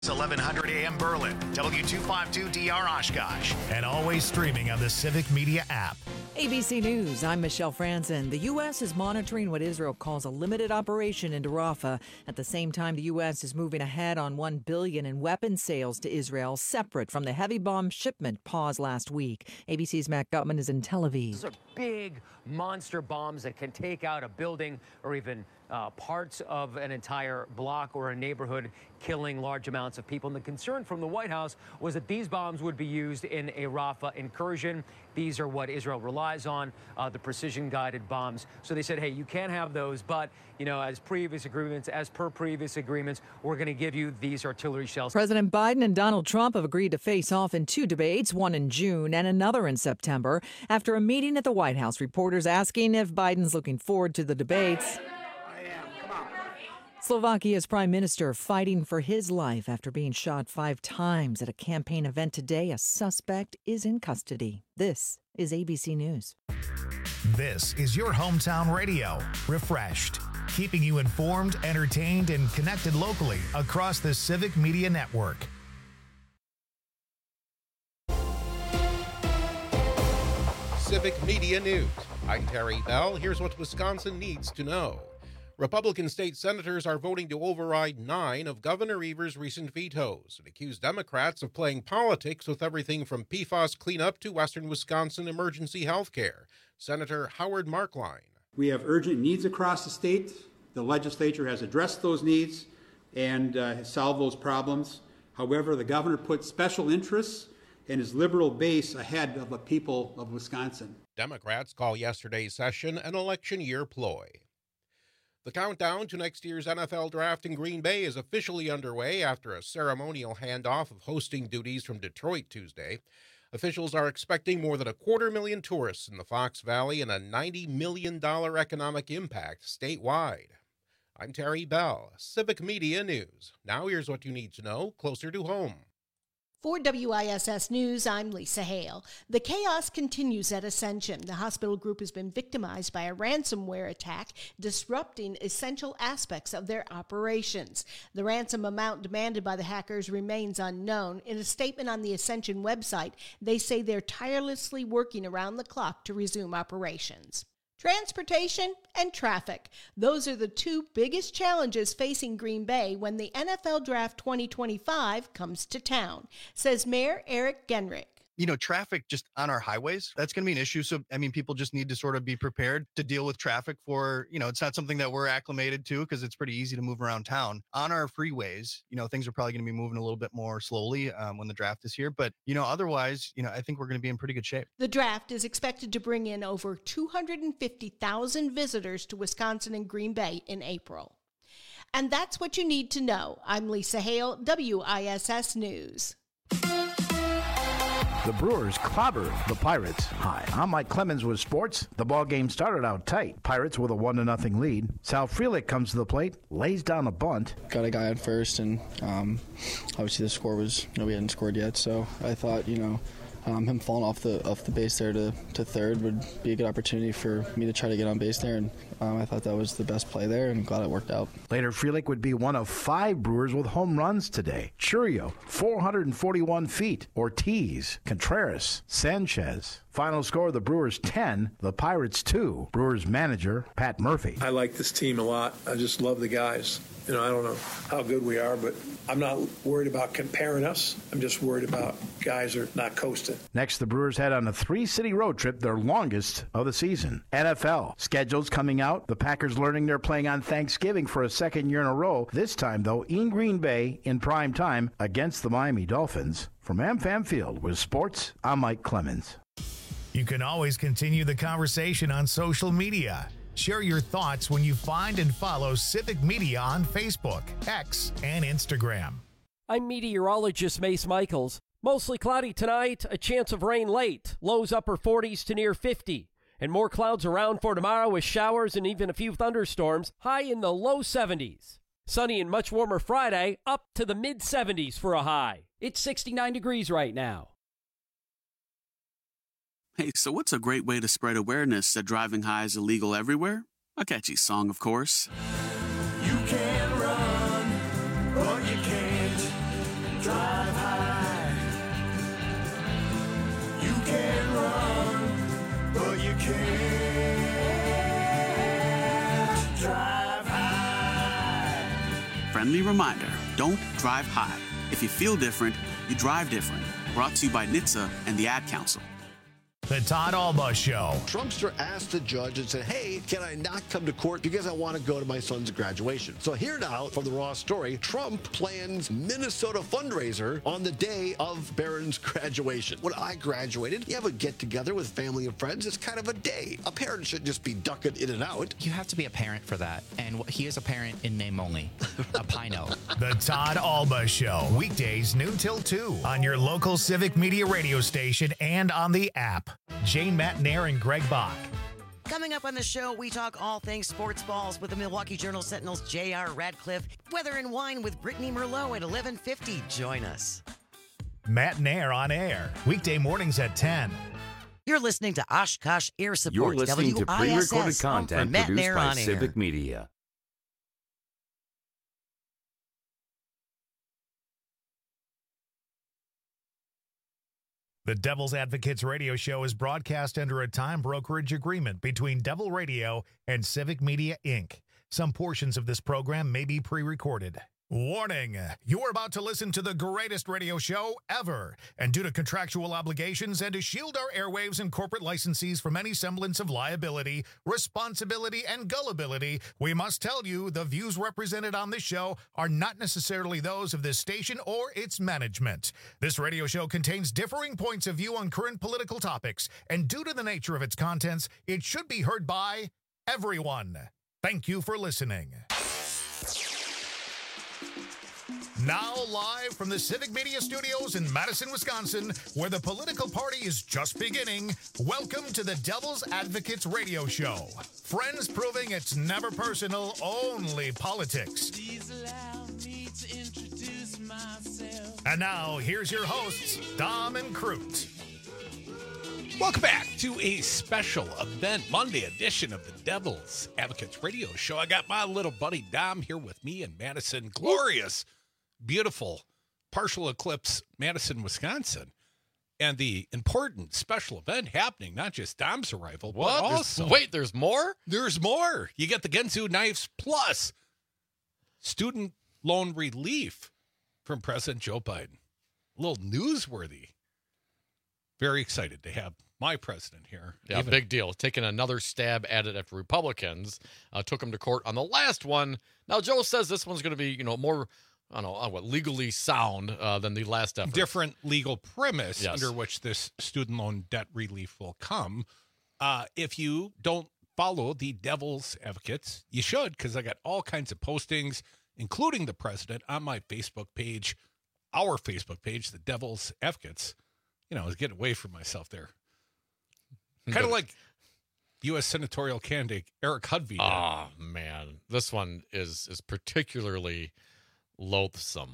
It's 1100 AM Berlin, W252DR Oshkosh, and always streaming on the Civic Media app. ABC News, I'm Michelle Franzen. The U.S. is monitoring what Israel calls a limited operation into Rafah. At the same time, the U.S. is moving ahead on $1 billion in weapons sales to Israel, separate from the heavy bomb shipment paused last week. ABC's Matt Gutman is in Tel Aviv. These are big monster bombs that can take out a building or even parts of an entire block or a neighborhood, killing large amounts of people. And the concern from the White House was that these bombs would be used in a Rafah incursion. These are what Israel relies on, the precision-guided bombs. So they said, hey, you can't have those, but, you know, as per previous agreements, we're going to give you these artillery shells. President Biden and Donald Trump have agreed to face off in two debates, one in June and another in September. After a meeting at the White House, reporters asking if Biden's looking forward to the debates. Slovakia's prime minister fighting for his life after being shot 5 times at a campaign event today. A suspect is in custody. This is ABC News. This is your hometown radio, refreshed, keeping you informed, entertained, and connected locally across the Civic Media Network. Civic Media News. I'm Terry Bell. Here's what Wisconsin needs to know. Republican state senators are voting to override 9 of Governor Evers' recent vetoes and accuse Democrats of playing politics with everything from PFAS cleanup to Western Wisconsin emergency health care. Senator Howard Markline. We have urgent needs across the state. The legislature has addressed those needs and has solved those problems. However, the governor put special interests and his liberal base ahead of the people of Wisconsin. Democrats call yesterday's session an election year ploy. The countdown to next year's NFL draft in Green Bay is officially underway after a ceremonial handoff of hosting duties from Detroit Tuesday. Officials are expecting more than 250,000 tourists in the Fox Valley and a $90 million economic impact statewide. I'm Terry Bell, Civic Media News. Now here's what you need to know closer to home. For WISS News, I'm Lisa Hale. The chaos continues at Ascension. The hospital group has been victimized by a ransomware attack, disrupting essential aspects of their operations. The ransom amount demanded by the hackers remains unknown. In a statement on the Ascension website, they say they're tirelessly working around the clock to resume operations. Transportation and traffic. Those are the two biggest challenges facing Green Bay when the NFL Draft 2025 comes to town, says Mayor Eric Genrich. You know, traffic just on our highways, that's going to be an issue. So, I mean, people just need to sort of be prepared to deal with traffic for, you know, it's not something that we're acclimated to because it's pretty easy to move around town. On our freeways, you know, things are probably going to be moving a little bit more slowly when the draft is here. But, you know, otherwise, you know, I think we're going to be in pretty good shape. The draft is expected to bring in over 250,000 visitors to Wisconsin and Green Bay in April. And that's what you need to know. I'm Lisa Hale, WISS News. The Brewers clobbered the Pirates. Hi, I'm Mike Clemens with sports. The ball game started out tight. Pirates with a 1-0 lead. Sal Frelick comes to the plate, lays down a bunt. Got a guy on first, and obviously the score was, we hadn't scored yet, so I thought, him falling off the base there to third would be a good opportunity for me to try to get on base there, and I thought that was the best play there, and glad it worked out. Later, Frelick would be one of 5 Brewers with home runs today. Churio, 441 feet. Ortiz, Contreras, Sanchez. Final score, the Brewers 10, the Pirates 2. Brewers manager, Pat Murphy. I like this team a lot. I just love the guys. I don't know how good we are, but I'm not worried about comparing us. I'm just worried about guys are not coasting. Next, the Brewers head on a 3-city road trip, their longest of the season. NFL schedules coming out. The Packers learning they're playing on Thanksgiving for a second year in a row. This time, though, in Green Bay in prime time against the Miami Dolphins. From AmFam Field with sports, I'm Mike Clemens. You can always continue the conversation on social media. Share your thoughts when you find and follow Civic Media on Facebook, X, and Instagram. I'm meteorologist Mace Michaels. Mostly cloudy tonight, a chance of rain late, lows upper 40s to near 50. And more clouds around for tomorrow with showers and even a few thunderstorms, high in the low 70s. Sunny and much warmer Friday, up to the mid-70s for a high. It's 69 degrees right now. Hey, so what's a great way to spread awareness that driving high is illegal everywhere? A catchy song, of course. You can run, but you can't Drive high. You can run, but you can't drive high. Friendly reminder, don't drive high. If you feel different, you drive different. Brought to you by NHTSA and the Ad Council. The Todd Alba Show. Trumpster asked the judge and said, hey, can I not come to court because I want to go to my son's graduation? So here now from the Raw story, Trump plans Minnesota fundraiser on the day of Barron's graduation. When I graduated, you have a get-together with family and friends. It's kind of a day. A parent should just be ducking in and out. You have to be a parent for that. And he is a parent in name only. A Pino. The Todd Alba Show. Weekdays noon till 2 on your local Civic Media radio station and on the app. Jane Matnair and Greg Bach. Coming up on the show, we talk all things sports balls with the Milwaukee Journal Sentinel's J.R. Radcliffe. Weather and wine with Brittany Merlot at 11:50. Join us. Matnair on air. Weekday mornings at 10. You're listening to Oshkosh Air Support. You're listening to pre-recorded content produced by Civic Media. The Devil's Advocates radio show is broadcast under a time brokerage agreement between Devil Radio and Civic Media, Inc. Some portions of this program may be pre-recorded. Warning, you are about to listen to the greatest radio show ever. And due to contractual obligations and to shield our airwaves and corporate licensees from any semblance of liability, responsibility, and gullibility, we must tell you the views represented on this show are not necessarily those of this station or its management. This radio show contains differing points of view on current political topics, and due to the nature of its contents, it should be heard by everyone. Thank you for listening. Now live from the Civic Media Studios in Madison, Wisconsin, where the political party is just beginning, welcome to the Devil's Advocates radio show. Friends proving it's never personal, only politics. Please allow me to introduce myself. And now, here's your hosts, Dom and Crute. Welcome back to a special event Monday edition of the Devil's Advocates radio show. I got my little buddy Dom here with me in Madison. Glorious, beautiful, partial eclipse, Madison, Wisconsin. And the important special event happening, not just Dom's arrival, but also... There's more? There's more. You get the Ginsu knives plus student loan relief from President Joe Biden. A little newsworthy. Very excited to have my president here. Yeah, big deal. Taking another stab at it after Republicans took him to court on the last one. Now, Joe says this one's going to be, more... I don't know, legally sound than the last effort. Different legal premise under which this student loan debt relief will come. If you don't follow the Devil's Advocates, you should, because I got all kinds of postings, including the president, on my Facebook page, our Facebook page, the Devil's Advocates. I was getting away from myself there. Kind of like U.S. senatorial candidate Eric Hudvey. Oh, man. This one is particularly... loathsome.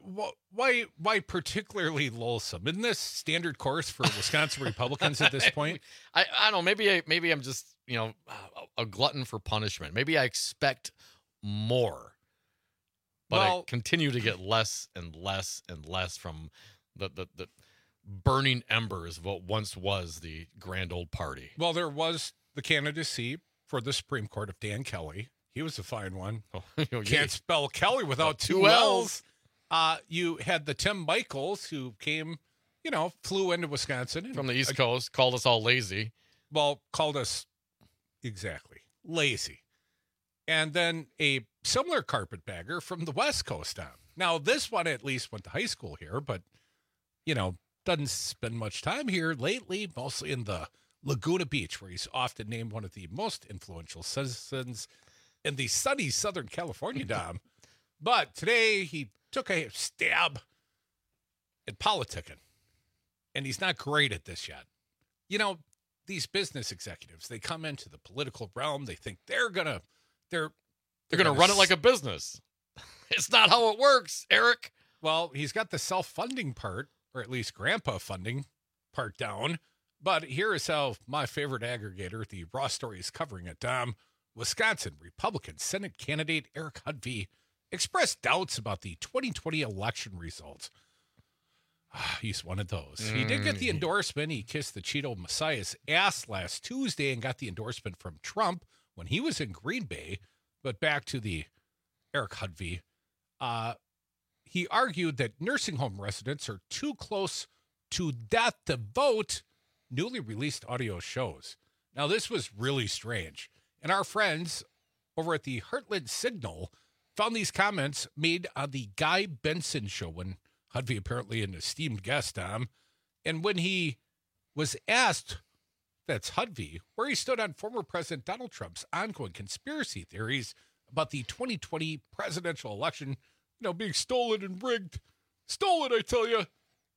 Why particularly loathsome? Isn't this standard course for Wisconsin Republicans at this point? I don't know. Maybe I'm just a glutton for punishment. Maybe I expect more, but I continue to get less and less and less from the burning embers of what once was the grand old party. Well, there was the candidacy for the Supreme Court of Dan Kelly. He was a fine one. Can't spell Kelly without two L's. You had the Tim Michaels who came, flew into Wisconsin. From the East Coast, called us all lazy. Well, called us, exactly, lazy. And then a similar carpetbagger from the West Coast on. Now, this one at least went to high school here, but, doesn't spend much time here lately, mostly in the Laguna Beach, where he's often named one of the most influential citizens in the sunny Southern California, Dom. But today he took a stab at politicking, and he's not great at this yet. These business executives, they come into the political realm, they think they're gonna run it like a business. It's not how it works, Eric. Well, he's got the self-funding part, or at least grandpa funding part down. But here is how my favorite aggregator, the Raw Story, is covering it, Dom. Wisconsin Republican Senate candidate Eric Hudvey expressed doubts about the 2020 election results. He's one of those. He did get the endorsement. He kissed the Cheeto Messiah's ass last Tuesday and got the endorsement from Trump when he was in Green Bay. But back to the Eric Hudvey. He argued that nursing home residents are too close to death to vote, newly released audio shows. Now, this was really strange. And our friends over at the Heartland Signal found these comments made on the Guy Benson show when Hudvey, apparently an esteemed guest, and when he was asked, that's Hudvey, where he stood on former President Donald Trump's ongoing conspiracy theories about the 2020 presidential election, being stolen and rigged. Stolen, I tell you.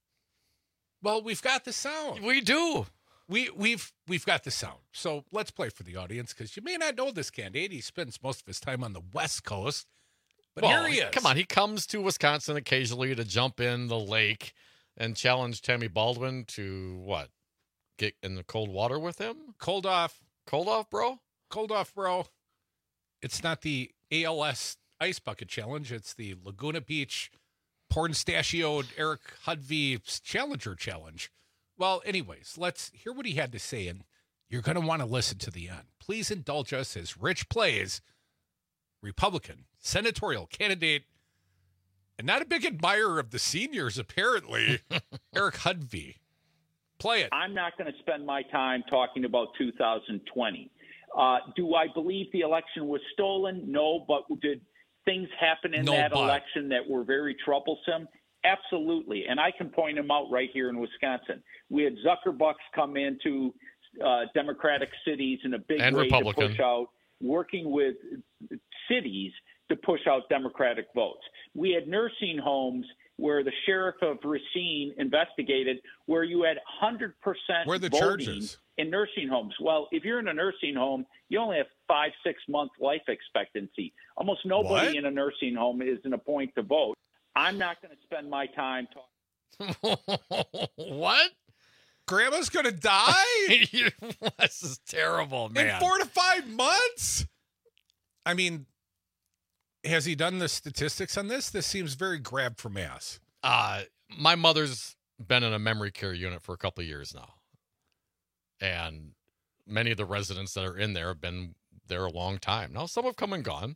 Well, we've got the sound. We do. We've got the sound. So let's play for the audience, because you may not know this candidate. He spends most of his time on the West Coast. But here he is. Come on, he comes to Wisconsin occasionally to jump in the lake and challenge Tammy Baldwin to what? Get in the cold water with him? Cold off, bro? Cold off, bro. It's not the ALS Ice Bucket Challenge. It's the Laguna Beach porn-stachioed Eric Hudvey's Challenger Challenge. Well, anyways, let's hear what he had to say, and you're going to want to listen to the end. Please indulge us as Rich plays Republican senatorial candidate and not a big admirer of the seniors, apparently, Eric Hudvey. Play it. I'm not going to spend my time talking about 2020. Do I believe the election was stolen? No, but did things happen in election that were very troublesome? Absolutely. And I can point them out right here in Wisconsin. We had Zuckerbucks come into Democratic cities in a big way to push out, working with cities to push out Democratic votes. We had nursing homes where the sheriff of Racine investigated, where you had 100% where the voting charges in nursing homes. Well, if you're in a nursing home, you only have 5-6 month life expectancy. Almost nobody in a nursing home is in a point to vote. I'm not going to spend my time talking. What? Grandma's going to die? This is terrible, man. In 4 to 5 months? I mean, has he done the statistics on this? This seems very grab from ass. My mother's been in a memory care unit for a couple of years now. And many of the residents that are in there have been there a long time. Now, some have come and gone.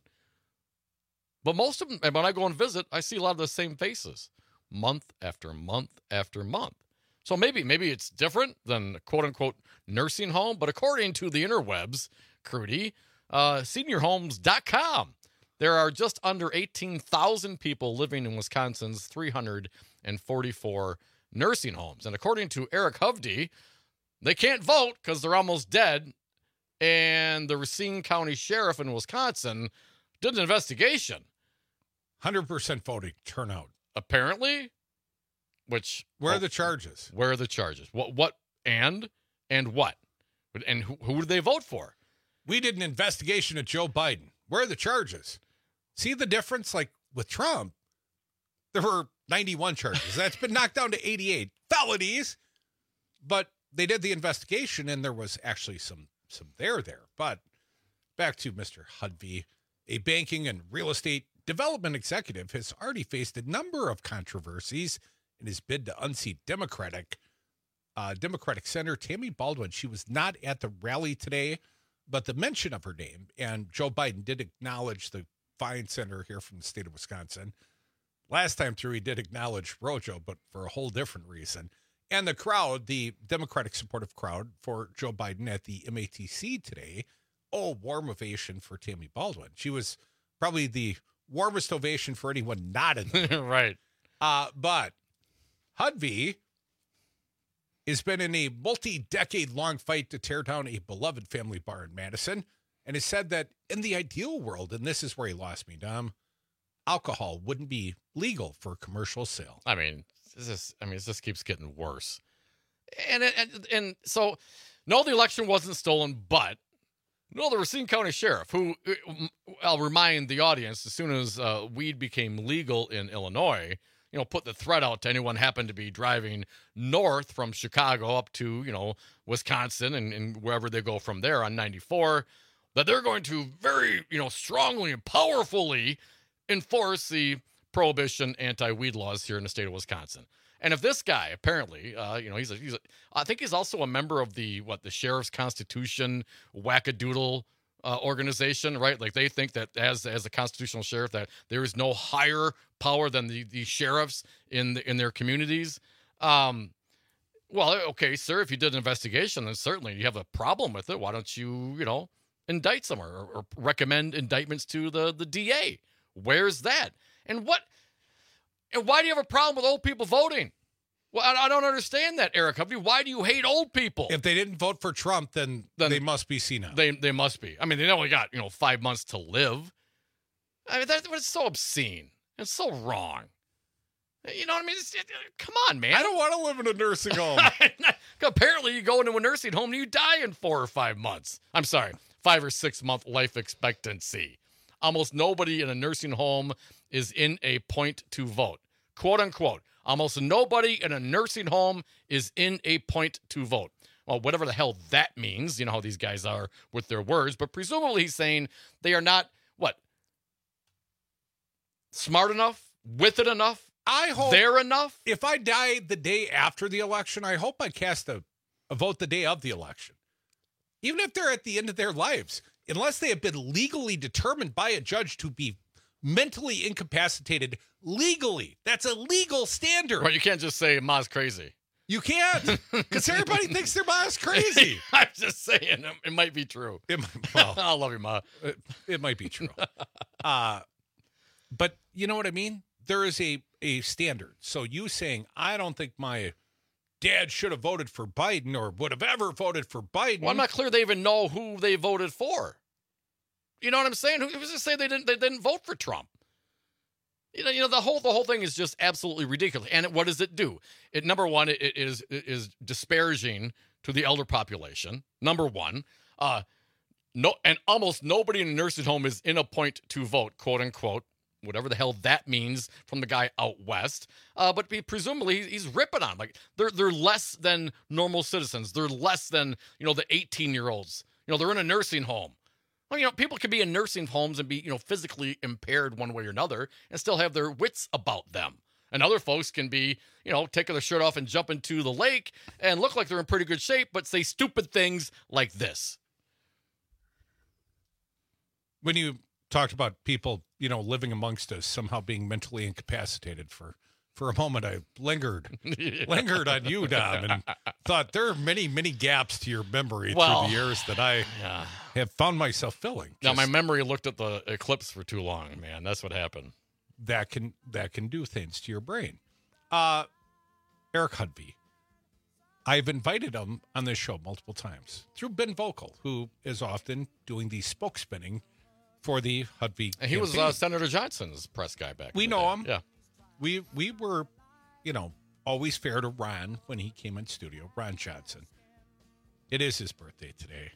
But most of them, and when I go and visit, I see a lot of the same faces month after month after month. So maybe it's different than a quote-unquote nursing home. But according to the interwebs, Crudy, seniorhomes.com, there are just under 18,000 people living in Wisconsin's 344 nursing homes. And according to Eric Hudvey, they can't vote because they're almost dead. And the Racine County Sheriff in Wisconsin did an investigation. 100% voting turnout. Apparently. Where are the charges? Where are the charges? What and what? And who did they vote for? We did an investigation of Joe Biden. Where are the charges? See the difference? Like with Trump, there were 91 charges. That's been knocked down to 88 felonies. But they did the investigation, and there was actually some there. But back to Mr. Hudvey, a banking and real estate development executive, has already faced a number of controversies in his bid to unseat Democratic Senator Tammy Baldwin. She was not at the rally today, but the mention of her name, and Joe Biden did acknowledge the fine senator here from the state of Wisconsin. Last time through, he did acknowledge Rojo, but for a whole different reason. And the crowd, the Democratic supportive crowd for Joe Biden at the MATC today, warm ovation for Tammy Baldwin. She was probably the warmest ovation for anyone not in there. Right. But Hudvey has been in a multi-decade-long fight to tear down a beloved family bar in Madison, and has said that in the ideal world, and this is where he lost me, Dom, alcohol wouldn't be legal for commercial sale. I mean, it just keeps getting worse. And so, no, the election wasn't stolen, but no, the Racine County Sheriff, who, I'll remind the audience, as soon as weed became legal in Illinois, put the threat out to anyone happened to be driving north from Chicago up to, Wisconsin and wherever they go from there on 94, that they're going to very, strongly and powerfully enforce the prohibition, anti-weed laws here in the state of Wisconsin. And if this guy, apparently, I think he's also a member of the Sheriff's Constitution wackadoodle organization, right? Like they think that as a constitutional sheriff that there is no higher power than the sheriffs in their communities. Well, okay, sir, if you did an investigation, then certainly you have a problem with it. Why don't you, indict someone or recommend indictments to the DA? Where's that? And why do you have a problem with old people voting? Well, I don't understand that, Eric Hovde. Why do you hate old people? If they didn't vote for Trump, then they must be senile. They must be. I mean, they only got, 5 months to live. I mean, that's so obscene. It's so wrong. You know what I mean? Come on, man. I don't want to live in a nursing home. Apparently, you go into a nursing home and you die in 4 or 5 months. I'm sorry, 5 or 6 month life expectancy. Almost nobody in a nursing home is in a point to vote. Quote unquote. Almost nobody in a nursing home is in a point to vote. Well, whatever the hell that means, you know how these guys are with their words, but presumably he's saying they are not, smart enough, with it enough, I hope they're enough. If I die the day after the election, I hope I cast a vote the day of the election. Even if they're at the end of their lives, unless they have been legally determined by a judge to be mentally incapacitated legally. That's a legal standard. Well, you can't just say Ma's crazy. You can't, because everybody thinks their Ma's crazy. I'm just saying, it might be true. I love you, Ma. It might be true. But you know what I mean? There is a standard. So you saying, I don't think my dad should have voted for Biden or would have ever voted for Biden. Well, I'm not clear they even know who they voted for. You know what I'm saying? Who was to say they didn't vote for Trump? You know the whole thing is just absolutely ridiculous. And what does it do? Number one, it is disparaging to the elder population. Number one, and almost nobody in a nursing home is in a point to vote, quote unquote, whatever the hell that means from the guy out west. But presumably he's ripping on them. Like they're less than normal citizens. They're less than the 18-year-olds. They're in a nursing home. Well, people can be in nursing homes and be, physically impaired one way or another and still have their wits about them. And other folks can be, taking their shirt off and jump into the lake and look like they're in pretty good shape, but say stupid things like this. When you talked about people, living amongst us somehow being mentally incapacitated for a moment, I lingered on you, Dom, and thought there are many, many gaps to your memory through the years that I have found myself filling. Now, my memory looked at the eclipse for too long, man. That's what happened. That can do things to your brain. Eric Hudby, I've invited him on this show multiple times through Ben Vogel, who is often doing the spokespinning for the Hudby And he campaign. was Senator Johnson's press guy back. We know him. Yeah. We were, always fair to Ron when he came in studio, Ron Johnson. It is his birthday today.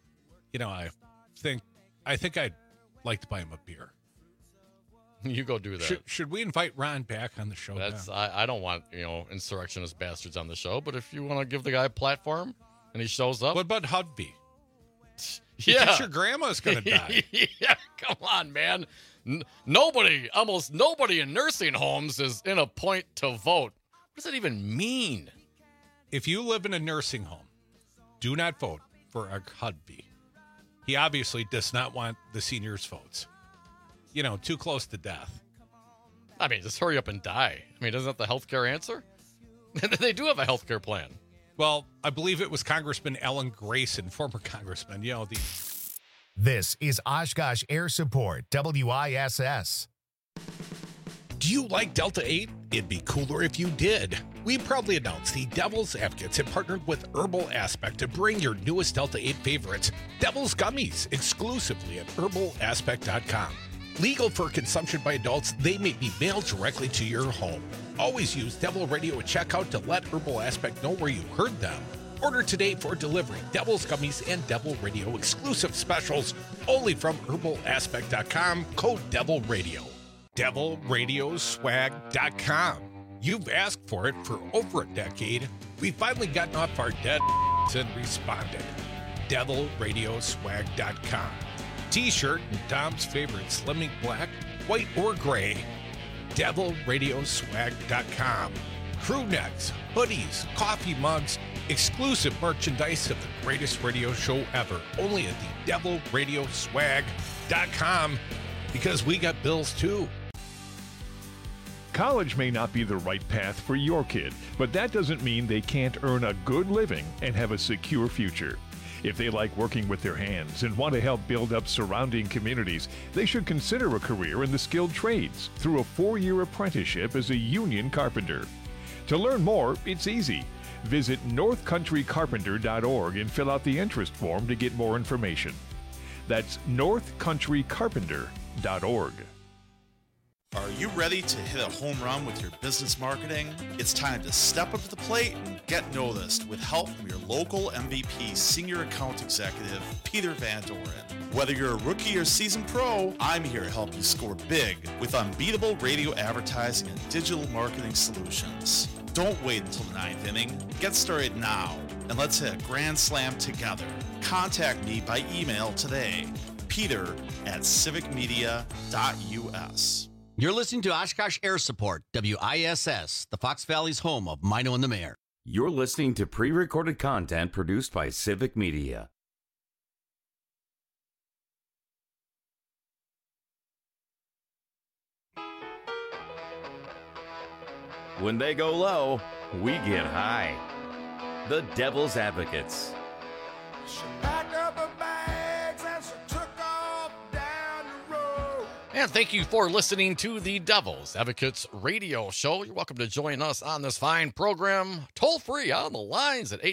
I think I'd like to buy him a beer. You go do that. Should we invite Ron back on the show? I don't want, insurrectionist bastards on the show, but if you want to give the guy a platform and he shows up. What about Hudby? Yeah. Your grandma's going to die. Yeah, come on, man. Almost nobody in nursing homes is in a point to vote. What does that even mean? If you live in a nursing home, do not vote for Eric Hudby. He obviously does not want the seniors' votes. Too close to death. I mean, just hurry up and die. I mean, isn't that the healthcare answer? They do have a healthcare plan. Well, I believe it was Congressman Alan Grayson, former congressman. This is Oshkosh Air Support, WISS. Do you like Delta 8? It'd be cooler if you did. We proudly announce the Devil's Advocates have partnered with Herbal Aspect to bring your newest Delta 8 favorites, Devil's Gummies, exclusively at herbalaspect.com. Legal for consumption by adults, they may be mailed directly to your home. Always use Devil Radio at checkout to let Herbal Aspect know where you heard them. Order today for delivery. Devil's Gummies and Devil Radio exclusive specials only from herbalaspect.com. Code Devil Radio. DevilRadioswag.com. You've asked for it for over a decade. We've finally gotten off our dead and responded. DevilRadioswag.com. T-shirt and Dom's favorite Slimming black, white, or gray. devilradioswag.com. Crew necks, hoodies, coffee mugs, exclusive merchandise of the greatest radio show ever. Only at the devilradioswag.com, because we got bills too. College may not be the right path for your kid, but that doesn't mean they can't earn a good living and have a secure future. If they like working with their hands and want to help build up surrounding communities, they should consider a career in the skilled trades through a 4-year apprenticeship as a union carpenter. To learn more, it's easy. Visit northcountrycarpenter.org and fill out the interest form to get more information. That's northcountrycarpenter.org. Are you ready to hit a home run with your business marketing? It's time to step up to the plate and get noticed with help from your local MVP Senior Account Executive, Peter Van Doren. Whether you're a rookie or seasoned pro, I'm here to help you score big with unbeatable radio advertising and digital marketing solutions. Don't wait until the 9th inning. Get started now, and let's hit a grand slam together. Contact me by email today, peter@civicmedia.us. You're listening to Oshkosh Air Support, WISS, the Fox Valley's home of Mino and the Mayor. You're listening to pre-recorded content produced by Civic Media. When they go low, we get high. The Devil's Advocates. And thank you for listening to the Devil's Advocates radio show. You're welcome to join us on this fine program, toll free on the lines at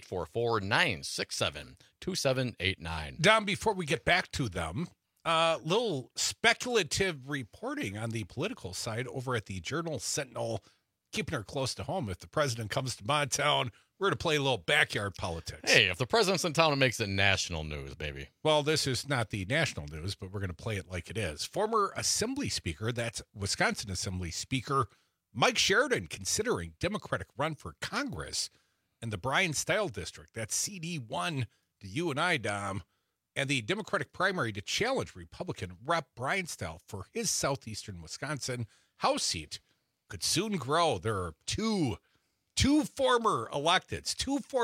844-967-2789. Dom, before we get back to them, little speculative reporting on the political side over at the Journal-Sentinel, keeping her close to home. If the president comes to my town, we're going to play a little backyard politics. Hey, if the president's in town, it makes it national news, baby. Well, this is not the national news, but we're going to play it like it is. Former Assembly Speaker, that's Wisconsin Assembly Speaker, Mike Sheridan, considering Democratic run for Congress in the Bryan Style District. That's CD1 to you and I, Dom. And the Democratic primary to challenge Republican Rep. Bryan Style for his southeastern Wisconsin House seat could soon grow. There are two former electeds,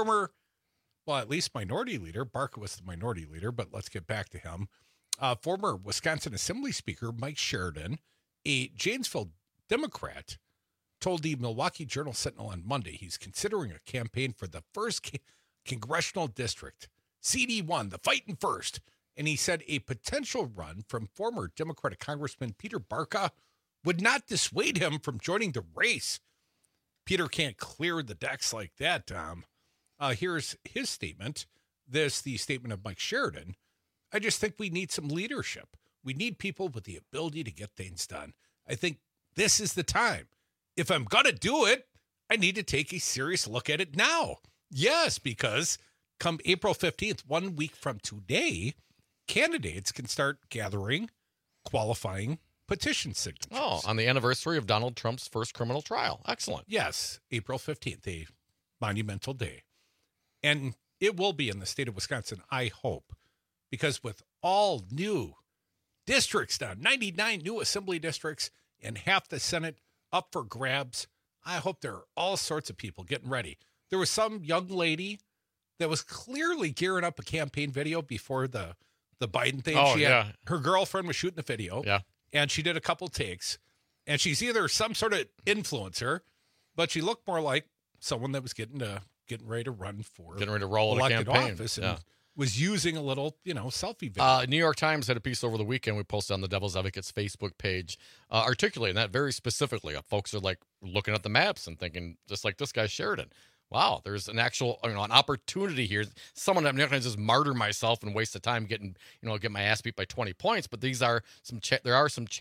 well, at least minority leader. Barca was the minority leader, but let's get back to him. Former Wisconsin Assembly Speaker Mike Sheridan, a Janesville Democrat, told the Milwaukee Journal-Sentinel on Monday he's considering a campaign for the first congressional district, CD1, the fighting first. And he said a potential run from former Democratic Congressman Peter Barca would not dissuade him from joining the race. Peter can't clear the decks like that, Tom. Here's his statement. The statement of Mike Sheridan. I just think we need some leadership. We need people with the ability to get things done. I think this is the time. If I'm going to do it, I need to take a serious look at it now. Yes, because come April 15th, 1 week from today, candidates can start gathering qualifying petition signatures. Oh, on the anniversary of Donald Trump's first criminal trial. Excellent. Yes, April 15th, a monumental day. And it will be in the state of Wisconsin, I hope, because with all new districts now, 99 new assembly districts and half the Senate up for grabs, I hope there are all sorts of people getting ready. There was some young lady that was clearly gearing up a campaign video before the Biden thing. Oh, Her girlfriend was shooting the video. Yeah. And she did a couple takes, and she's either some sort of influencer, but she looked more like someone that was getting ready to run for getting ready to roll a campaign office and was using a little, selfie video. New York Times had a piece over the weekend we posted on the Devil's Advocates Facebook page, articulating that very specifically. Folks are like looking at the maps and thinking, just like this guy Sheridan, wow, there's an actual, an opportunity here. Someone, I'm not going to just martyr myself and waste the time getting, get my ass beat by 20 points. But these are there are some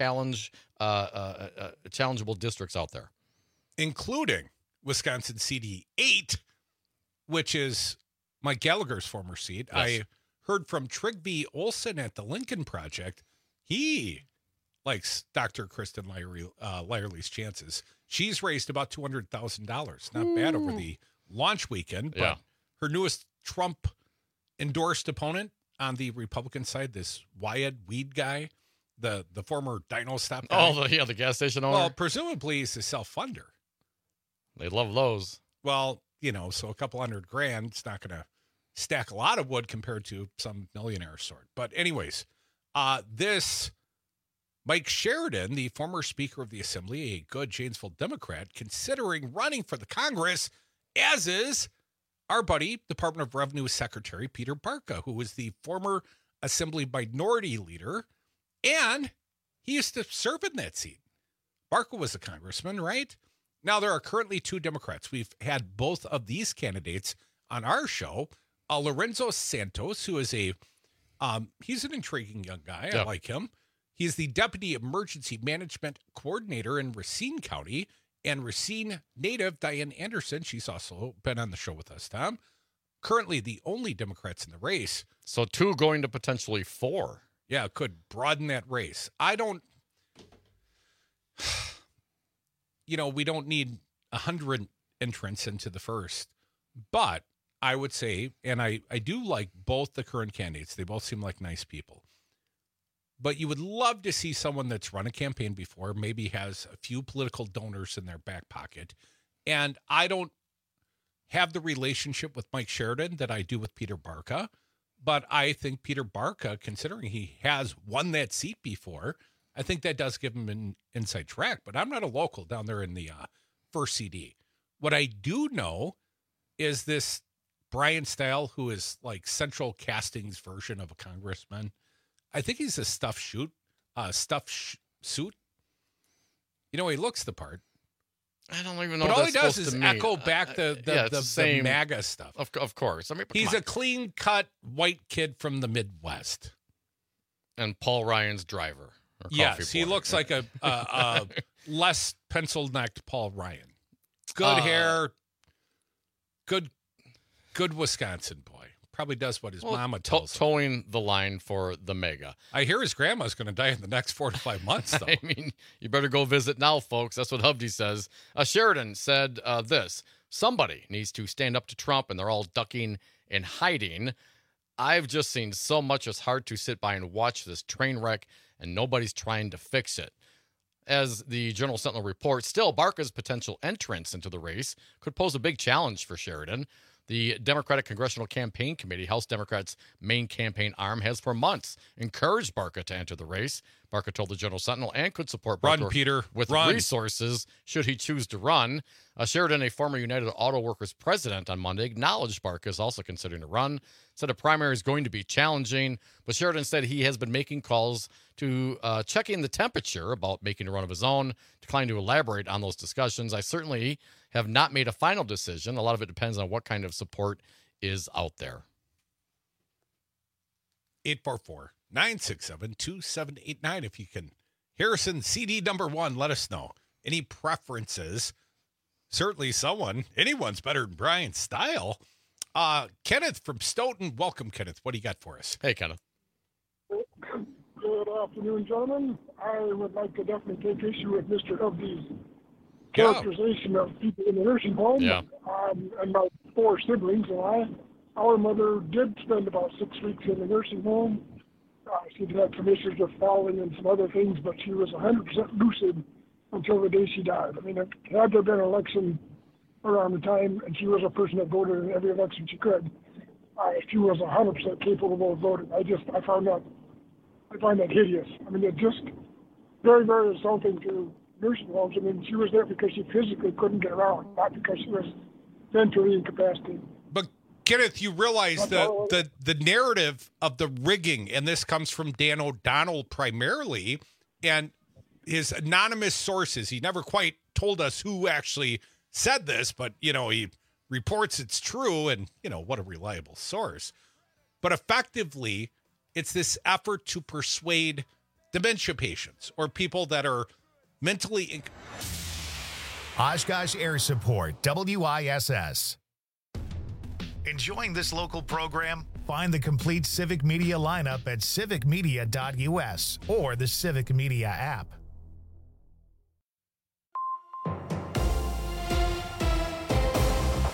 challengeable districts out there, including Wisconsin CD8, which is Mike Gallagher's former seat. Yes. I heard from Trygve Olsen at the Lincoln Project. He likes Dr. Kristen Lyerly's chances. She's raised about $200,000. Not bad over the launch weekend, but her newest Trump-endorsed opponent on the Republican side, this Wyed Weed guy, the former Dino Stop guy. Oh, the gas station owner. Well, presumably he's a self-funder. They love those. Well, so a couple $100,000, it's not going to stack a lot of wood compared to some millionaire sort. But anyways, this Mike Sheridan, the former Speaker of the Assembly, a good Janesville Democrat, considering running for the Congress, as is our buddy, Department of Revenue Secretary Peter Barca, who was the former Assembly Minority Leader, and he used to serve in that seat. Barca was a congressman, right? Now, there are currently 2 Democrats. We've had both of these candidates on our show. Lorenzo Santos, who is he's an intriguing young guy. I like him. He's the Deputy Emergency Management Coordinator in Racine County. And Racine native Diane Anderson, she's also been on the show with us, Tom. Currently the only Democrats in the race. So 2 going to potentially 4. Yeah, could broaden that race. I don't, we don't need 100 entrants into the first. But I would say, and I do like both the current candidates. They both seem like nice people. But you would love to see someone that's run a campaign before, maybe has a few political donors in their back pocket. And I don't have the relationship with Mike Sheridan that I do with Peter Barca. But I think Peter Barca, considering he has won that seat before, I think that does give him an inside track. But I'm not a local down there in the first CD. What I do know is this Brian Style, who is like Central Casting's version of a congressman. I think he's a stuffed suit. He looks the part. I don't even know. But what all he that's does is supposed to echo mean. back the same MAGA stuff. Of course. I mean, he's a clean-cut white kid from the Midwest. And Paul Ryan's driver. Yes, he looks like a less pencil-necked Paul Ryan. Good hair, good Wisconsin boy. Probably does what his mama tells him. Towing the line for the mega. I hear his grandma's going to die in the next 4 to 5 months, though. I mean, you better go visit now, folks. That's what Hovde says. Sheridan said this. Somebody needs to stand up to Trump, and they're all ducking and hiding. I've just seen so much it's hard to sit by and watch this train wreck, and nobody's trying to fix it. As the Journal Sentinel reports, still, Barca's potential entrance into the race could pose a big challenge for Sheridan. The Democratic Congressional Campaign Committee, House Democrats' main campaign arm, has for months encouraged Barca to enter the race. Barca told the Journal Sentinel and could support Barca with resources should he choose to run. Sheridan, a former United Auto Workers president on Monday, acknowledged Barca is also considering a run, said a primary is going to be challenging, but Sheridan said he has been making calls to checking the temperature about making a run of his own, declined to elaborate on those discussions. I certainly have not made a final decision. A lot of it depends on what kind of support is out there. 844-967-2789. If you can, Harrison, CD number 1, let us know. Any preferences? Certainly anyone's better than Brian Style. Kenneth from Stoughton. Welcome, Kenneth. What do you got for us? Hey, Kenneth. Good afternoon, gentlemen. I would like to definitely take issue with Mr. Hovde's characterization of people in the nursing home. Yeah. And my 4 siblings and I. Our mother did spend about 6 weeks in the nursing home. She'd had some issues with falling and some other things, but she was 100% lucid until the day she died. I mean, it had to have been an election around the time, and she was a person that voted in every election she could. She was 100% capable of voting. I find that hideous. I mean, it's just very, very insulting to nursing homes. I mean, she was there because she physically couldn't get around, not because she was mentally incapacitated. But Kenneth, you realize the narrative of the rigging, and this comes from Dan O'Donnell primarily, and his anonymous sources. He never quite told us who actually said this, but, he reports it's true, and, what a reliable source. But effectively, it's this effort to persuade dementia patients or people that are mentally... Oshkosh Air Support, WISS. Enjoying this local program? Find the complete Civic Media lineup at civicmedia.us or the Civic Media app.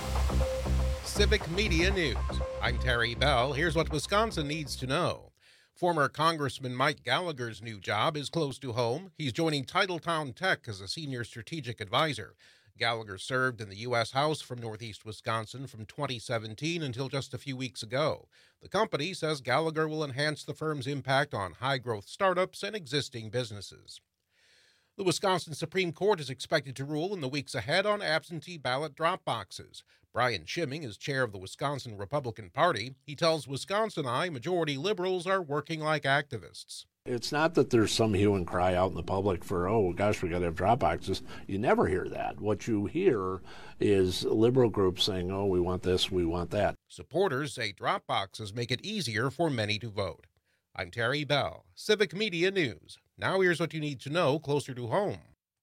Civic Media News. I'm Terry Bell. Here's what Wisconsin needs to know. Former Congressman Mike Gallagher's new job is close to home. He's joining Titletown Tech as a senior strategic advisor. Gallagher served in the U.S. House from Northeast Wisconsin from 2017 until just a few weeks ago. The company says Gallagher will enhance the firm's impact on high-growth startups and existing businesses. The Wisconsin Supreme Court is expected to rule in the weeks ahead on absentee ballot drop boxes. Brian Schimming is chair of the Wisconsin Republican Party. He tells Wisconsinite majority liberals are working like activists. It's not that there's some hue and cry out in the public for, oh, gosh, we got to have drop boxes. You never hear that. What you hear is liberal groups saying, oh, we want this, we want that. Supporters say drop boxes make it easier for many to vote. I'm Terry Bell, Civic Media News. Now here's what you need to know closer to home.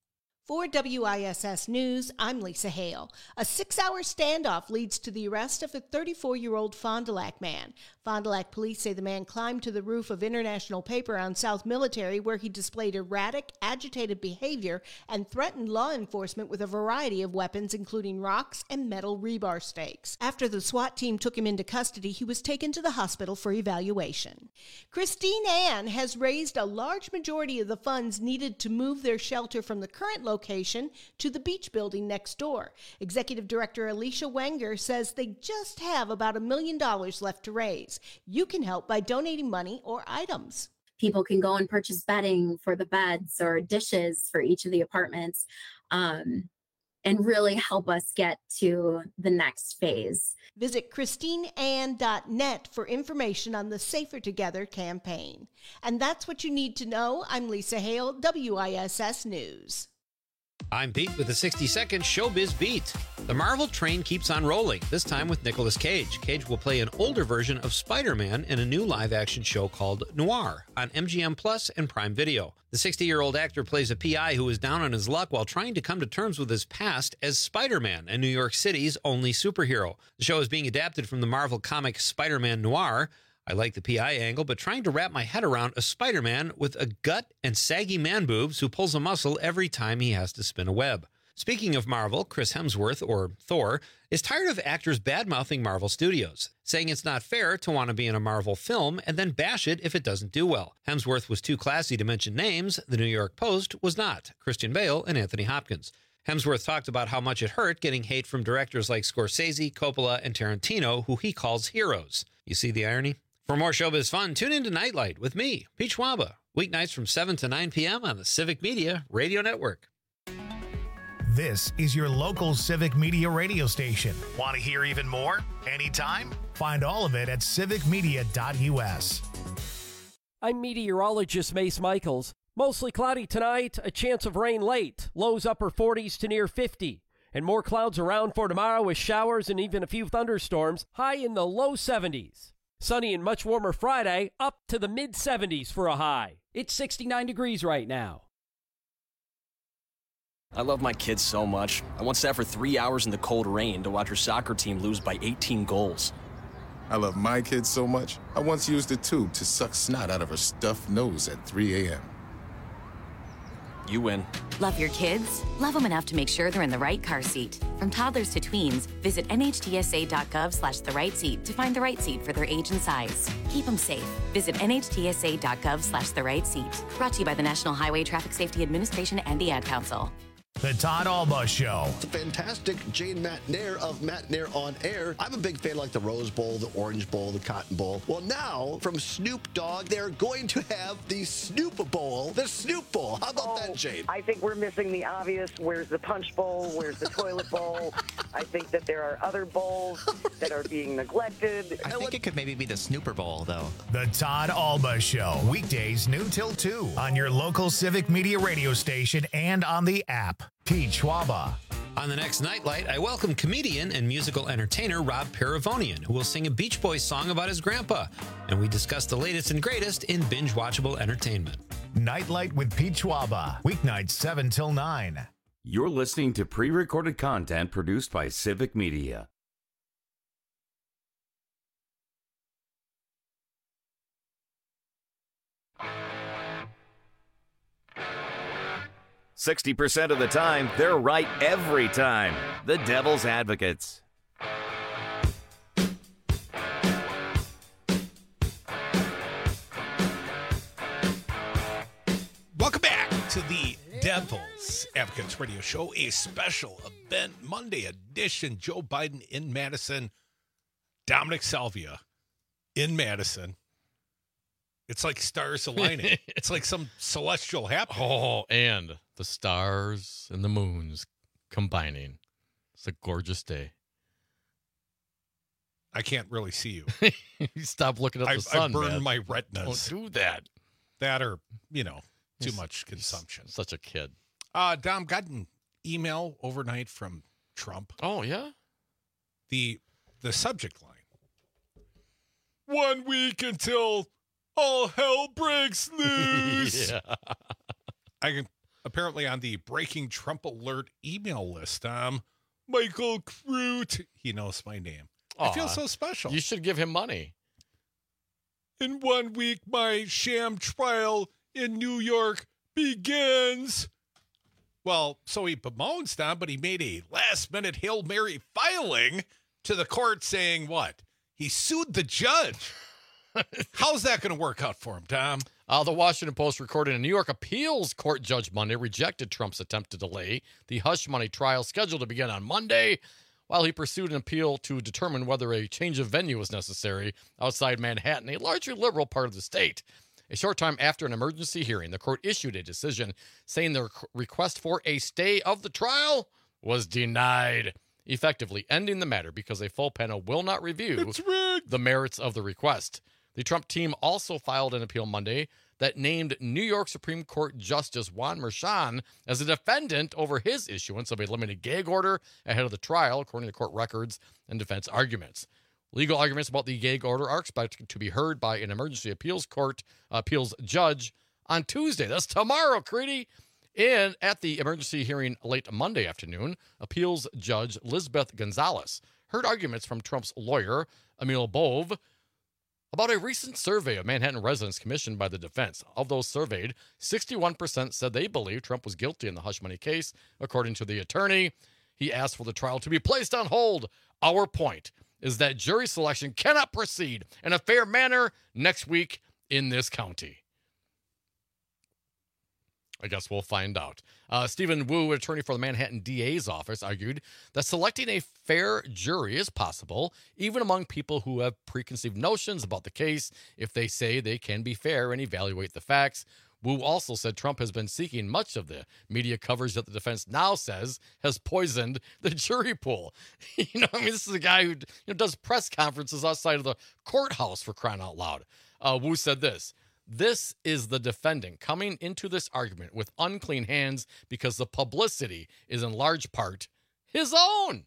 For WISS News, I'm Lisa Hale. A 6-hour standoff leads to the arrest of a 34-year-old Fond du Lac man. Fond du Lac police say the man climbed to the roof of International Paper on South Military, where he displayed erratic, agitated behavior and threatened law enforcement with a variety of weapons, including rocks and metal rebar stakes. After the SWAT team took him into custody, he was taken to the hospital for evaluation. Christine Ann has raised a large majority of the funds needed to move their shelter from the current location to the beach building next door. Executive Director Alicia Wenger says they just have about $1 million left to raise. You can help by donating money or items. People can go and purchase bedding for the beds or dishes for each of the apartments, and really help us get to the next phase. Visit ChristineAnn.net for information on the Safer Together campaign. And that's what you need to know. I'm Lisa Hale, WISS News. I'm Pete with a 60-second Showbiz Beat. The Marvel train keeps on rolling, this time with Nicolas Cage. Cage will play an older version of Spider-Man in a new live-action show called Noir on MGM Plus and Prime Video. The 60-year-old actor plays a PI who is down on his luck while trying to come to terms with his past as Spider-Man, and New York City's only superhero. The show is being adapted from the Marvel comic Spider-Man Noir. I like the PI angle, but trying to wrap my head around a Spider-Man with a gut and saggy man boobs who pulls a muscle every time he has to spin a web. Speaking of Marvel, Chris Hemsworth, or Thor, is tired of actors bad-mouthing Marvel Studios, saying it's not fair to want to be in a Marvel film and then bash it if it doesn't do well. Hemsworth was too classy to mention names. The New York Post was not. Christian Bale and Anthony Hopkins. Hemsworth talked about how much it hurt getting hate from directors like Scorsese, Coppola, and Tarantino, who he calls heroes. You see the irony? For more showbiz fun, tune into Nightlight with me, Pete Schwaba, weeknights from 7 to 9 p.m. on the Civic Media Radio Network. This is your local Civic Media radio station. Want to hear even more? Anytime? Find all of it at civicmedia.us. I'm meteorologist Mace Michaels. Mostly cloudy tonight, a chance of rain late, lows upper 40s to near 50. And more clouds around for tomorrow with showers and even a few thunderstorms, high in the low 70s. Sunny and much warmer Friday, up to the mid-70s for a high. It's 69 degrees right now. I love my kids so much. I once sat for 3 hours in the cold rain to watch her soccer team lose by 18 goals. I love my kids so much, I once used a tube to suck snot out of her stuffed nose at 3 a.m. You win. Love your kids? Love them enough to make sure they're in the right car seat. From toddlers to tweens, visit nhtsa.gov/the-right-seat to find the right seat for their age and size. Keep them safe. Visit nhtsa.gov/the-right-seat. Brought to you by the National Highway Traffic Safety Administration and the Ad Council. The Todd Alba Show. It's a fantastic Jane McNair of McNair on Air. I'm a big fan like the Rose Bowl, the Orange Bowl, the Cotton Bowl. Well, now, from Snoop Dogg, they're going to have the Snoop Bowl, the Snoop Bowl. How about that, Jane? I think we're missing the obvious. Where's the Punch Bowl? Where's the Toilet Bowl? I think that there are other bowls that are being neglected. I think it could maybe be the Snooper Bowl, though. The Todd Alba Show. Weekdays noon till 2 on your local Civic Media radio station and on the app. Pete Schwaba. On the next Nightlight, I welcome comedian and musical entertainer Rob Paravonian, who will sing a Beach Boys song about his grandpa. And we discuss the latest and greatest in binge-watchable entertainment. Nightlight with Pete Schwaba. Weeknights 7 till 9. You're listening to pre-recorded content produced by Civic Media. "60% of the time, they're right every time. The Devil's Advocates." Devil's Advocates Radio Show, a special event Monday edition. Joe Biden in Madison, Dominic Salvia in Madison. It's like stars aligning. It's like some celestial happening. Oh, and the stars and the moons combining. It's a gorgeous day. I can't really see you. You stop looking at the sun, I burn man. my retinas. Don't do that. That or, too much consumption. Such a kid. Dom, got an email overnight from Trump. Oh, yeah? The subject line. 1 week until all hell breaks loose. Yeah. Apparently on the breaking Trump alert email list, Michael Crute. He knows my name. I feel so special. You should give him money. In 1 week, my sham trial in New York begins. Well, so he bemoans Dom, but he made a last-minute Hail Mary filing to the court saying what? He sued the judge. How's that going to work out for him, Tom? The Washington Post recorded a New York appeals court judge Monday rejected Trump's attempt to delay the hush money trial scheduled to begin on Monday, while he pursued an appeal to determine whether a change of venue was necessary outside Manhattan, a largely liberal part of the state. A short time after an emergency hearing, the court issued a decision saying the request for a stay of the trial was denied, effectively ending the matter because a full panel will not review the merits of the request. The Trump team also filed an appeal Monday that named New York Supreme Court Justice Juan Merchan as a defendant over his issuance of a limited gag order ahead of the trial, according to court records and defense arguments. Legal arguments about the gag order are expected to be heard by an emergency appeals judge on Tuesday. That's tomorrow, Creedy. And at the emergency hearing late Monday afternoon, appeals judge Lisbeth Gonzalez heard arguments from Trump's lawyer, Emil Bove, about a recent survey of Manhattan residents commissioned by the defense. Of those surveyed, 61% said they believe Trump was guilty in the hush money case, according to the attorney. He asked for the trial to be placed on hold. Our point is that jury selection cannot proceed in a fair manner next week in this county. I guess we'll find out. Stephen Wu, attorney for the Manhattan DA's office, argued that selecting a fair jury is possible, even among people who have preconceived notions about the case, if they say they can be fair and evaluate the facts. Wu also said Trump has been seeking much of the media coverage that the defense now says has poisoned the jury pool. This is a guy who does press conferences outside of the courthouse, for crying out loud. Wu said this. This is the defendant coming into this argument with unclean hands because the publicity is in large part his own.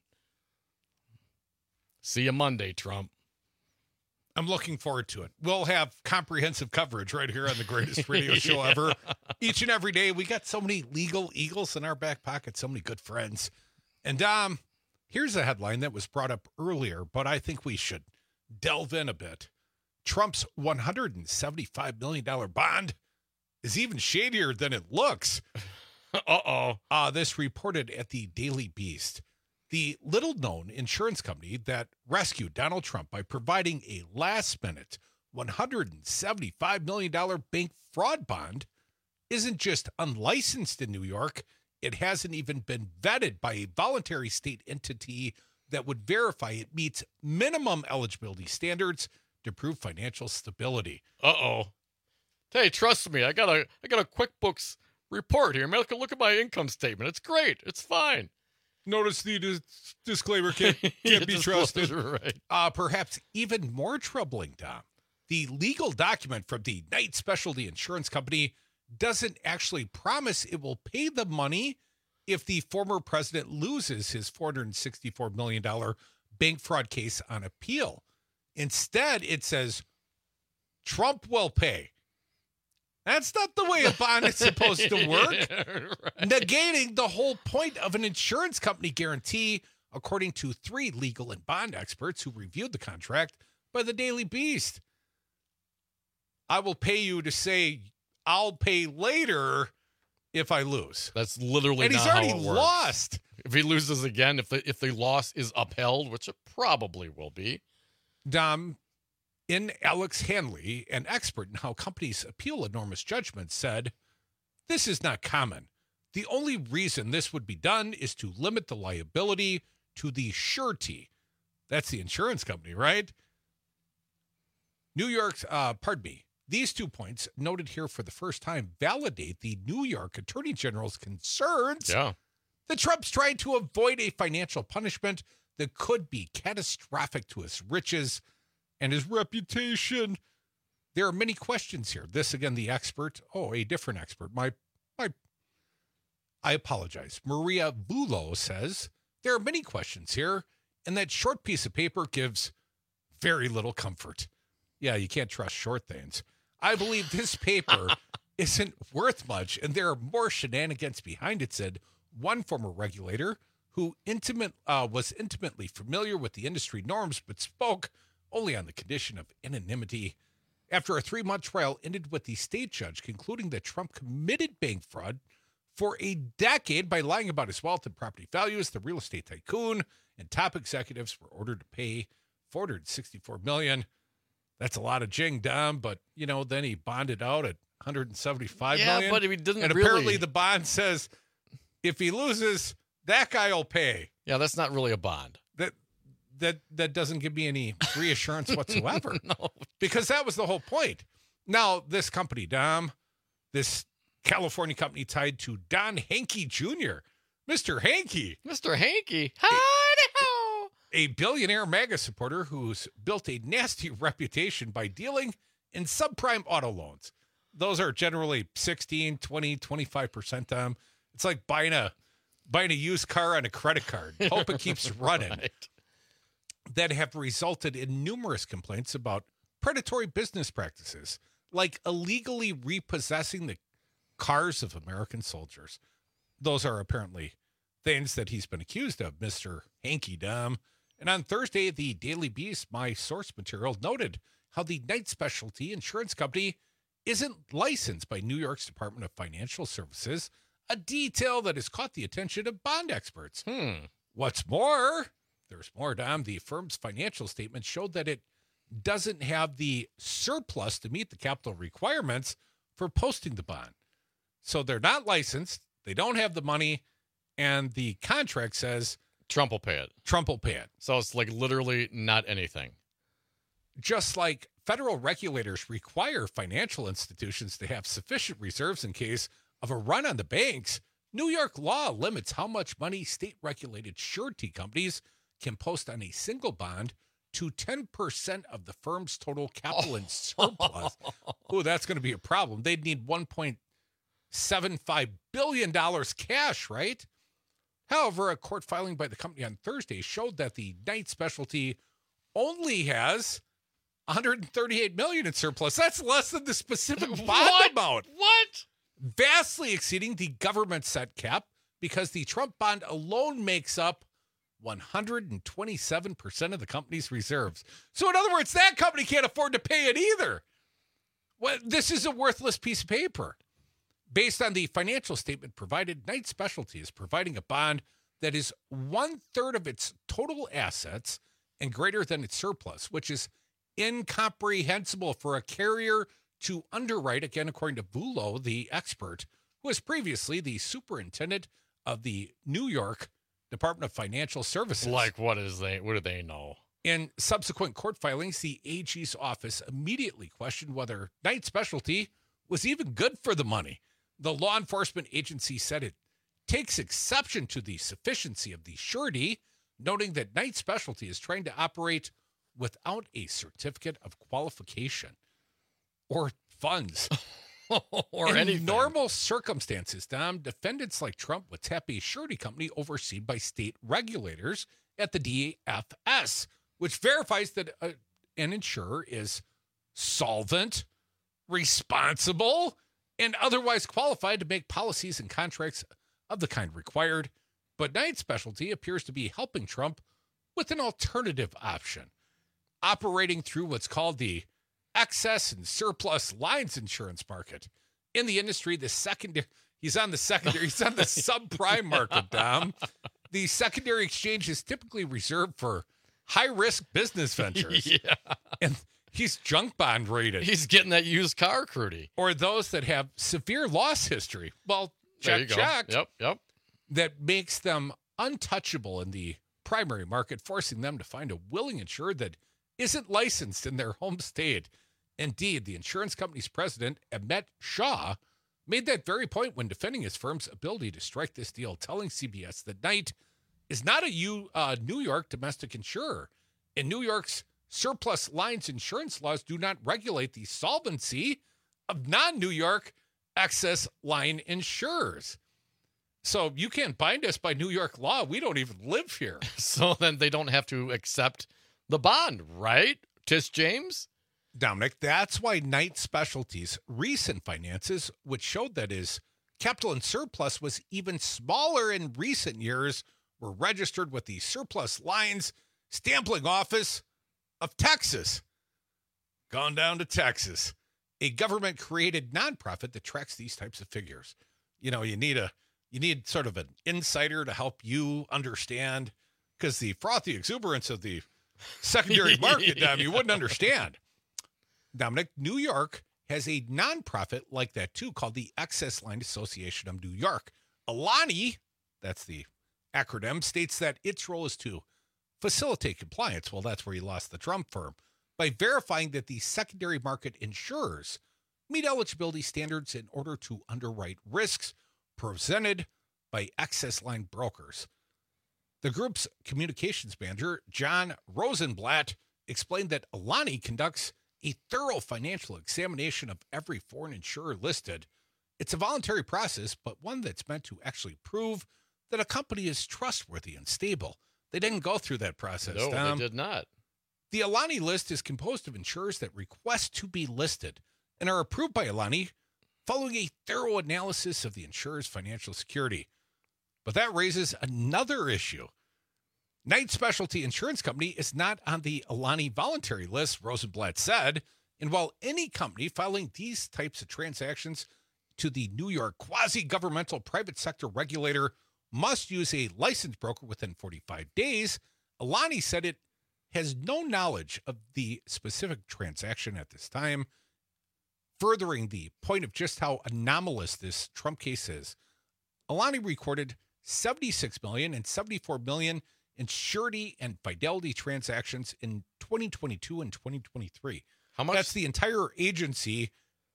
See you Monday, Trump. I'm looking forward to it. We'll have comprehensive coverage right here on the greatest radio show ever. Each and every day, we got so many legal eagles in our back pocket, so many good friends. And here's a headline that was brought up earlier, but I think we should delve in a bit. Trump's $175 million bond is even shadier than it looks. This reported at the Daily Beast. The little-known insurance company that rescued Donald Trump by providing a last-minute $175 million bank fraud bond isn't just unlicensed in New York. It hasn't even been vetted by a voluntary state entity that would verify it meets minimum eligibility standards to prove financial stability. Hey, trust me, I got a QuickBooks report here. Man, look at my income statement. It's great. It's fine. Notice the disclaimer can't be trusted. Right. Perhaps even more troubling, Dom. The legal document from the Knight Specialty Insurance Company doesn't actually promise it will pay the money if the former president loses his $464 million bank fraud case on appeal. Instead, it says Trump will pay. That's not the way a bond is supposed to work. Right. Negating the whole point of an insurance company guarantee, according to 3 legal and bond experts who reviewed the contract by the Daily Beast. I will pay you to say I'll pay later if I lose. That's literally and not he's already how it works. Lost. If he loses again, if the loss is upheld, which it probably will be. Dom, in Alex Hanley, an expert in how companies appeal enormous judgments, said, this is not common. The only reason this would be done is to limit the liability to the surety. That's the insurance company, right? These 2 points noted here for the first time validate the New York Attorney General's concerns that Trump's trying to avoid a financial punishment that could be catastrophic to his riches and his reputation. There are many questions here. This, again, the expert. Oh, a different expert. I apologize. Maria Vullo says, there are many questions here, and that short piece of paper gives very little comfort. Yeah, you can't trust short things. I believe this paper isn't worth much, and there are more shenanigans behind it, said one former regulator who was intimately familiar with the industry norms, but spoke only on the condition of anonymity. After a 3-month trial ended with the state judge concluding that Trump committed bank fraud for a decade by lying about his wealth and property values, the real estate tycoon and top executives were ordered to pay $464 million. That's a lot of jing, Dom, but, then he bonded out at $175 million. Yeah, but he didn't and apparently the bond says if he loses, that guy will pay. Yeah, that's not really a bond. That doesn't give me any reassurance whatsoever. No. Because that was the whole point. Now, this company, Dom, this California company tied to Don Hankey Jr., Mr. Hankey. Mr. Hankey. Howdy-ho. A billionaire MAGA supporter who's built a nasty reputation by dealing in subprime auto loans. Those are generally 16, 20, 25%, Dom. It's like buying a used car on a credit card. Hope it keeps running. Right. That have resulted in numerous complaints about predatory business practices, like illegally repossessing the cars of American soldiers. Those are apparently things that he's been accused of, Mr. Hankey Dom. And on Thursday, the Daily Beast, my source material, noted how the Knight Specialty Insurance Company isn't licensed by New York's Department of Financial Services, a detail that has caught the attention of bond experts. What's more, there's more, Dom. The firm's financial statement showed that it doesn't have the surplus to meet the capital requirements for posting the bond. So they're not licensed, they don't have the money, and the contract says Trump will pay it. Trump will pay it. So it's like literally not anything. Just like federal regulators require financial institutions to have sufficient reserves in case of a run on the banks, New York law limits how much money state-regulated surety companies can post on a single bond to 10% of the firm's total capital in surplus. Oh, that's going to be a problem. They'd need $1.75 billion cash, right? However, a court filing by the company on Thursday showed that the Knight Specialty only has $138 million in surplus. That's less than the specific bond amount. What? Vastly exceeding the government set cap because the Trump bond alone makes up 127% of the company's reserves. So in other words, that company can't afford to pay it either. Well, this is a worthless piece of paper. Based on the financial statement provided, Knight Specialty is providing a bond that is 1/3 of its total assets and greater than its surplus, which is incomprehensible for a carrier to underwrite, again, according to Vullo, the expert, who was previously the superintendent of the New York Department of Financial Services. Like, what do they know? In subsequent court filings, the AG's office immediately questioned whether Knight Specialty was even good for the money. The law enforcement agency said it takes exception to the sufficiency of the surety, noting that Knight Specialty is trying to operate without a certificate of qualification or funds. Or in anything. Normal circumstances, Dom, defendants like Trump would tap a surety company overseen by state regulators at the DFS, which verifies that an insurer is solvent, responsible, and otherwise qualified to make policies and contracts of the kind required. But Knight Specialty appears to be helping Trump with an alternative option, operating through what's called the excess and surplus lines insurance market. In the industry, he's on the subprime market, Dom. The secondary exchange is typically reserved for high-risk business ventures. Yeah. And he's junk bond rated. He's getting that used car, Crudy. Or those that have severe loss history. Well, check. Yep. That makes them untouchable in the primary market, forcing them to find a willing insurer that isn't licensed in their home state. Indeed, the insurance company's president, Amit Shah, made that very point when defending his firm's ability to strike this deal, telling CBS that Knight is not a New York domestic insurer. In New York's surplus lines insurance laws do not regulate the solvency of non-New York excess line insurers. So you can't bind us by New York law. We don't even live here. So then they don't have to accept the bond, right? Tish James? Dominic, that's why Knight Specialties' recent finances, which showed that his capital and surplus was even smaller in recent years, were registered with the Surplus Lines Stamping Office of Texas. Gone down to Texas, a government-created nonprofit that tracks these types of figures. You know, you need sort of an insider to help you understand, because the frothy exuberance of the secondary market, you wouldn't understand. Dominic, New York has a nonprofit like that too, called the Excess Line Association of New York. Alani, that's the acronym, states that its role is to facilitate compliance. Well, that's where you lost the Trump firm, by verifying that the secondary market insurers meet eligibility standards in order to underwrite risks presented by excess line brokers. The group's communications manager, John Rosenblatt, explained that Alani conducts a thorough financial examination of every foreign insurer listed. It's a voluntary process, but one that's meant to actually prove that a company is trustworthy and stable. They didn't go through that process, No, Tom. they did not. The Alani list is composed of insurers that request to be listed and are approved by Alani following a thorough analysis of the insurer's financial security. But that raises another issue. Knight Specialty Insurance Company is not on the Alani voluntary list, Rosenblatt said, and while any company filing these types of transactions to the New York quasi-governmental private sector regulator must use a licensed broker within 45 days, Alani said it has no knowledge of the specific transaction at this time, furthering the point of just how anomalous this Trump case is. Alani recorded $76 million and $74 million in surety and fidelity transactions in 2022 and 2023. How much? That's the entire agency,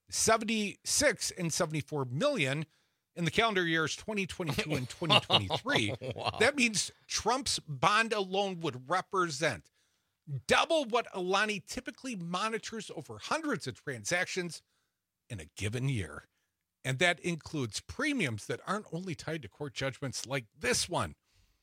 76 and 74 million in the calendar years 2022 and 2023. Wow. That means Trump's bond alone would represent double what Alani typically monitors over hundreds of transactions in a given year. And that includes premiums that aren't only tied to court judgments like this one.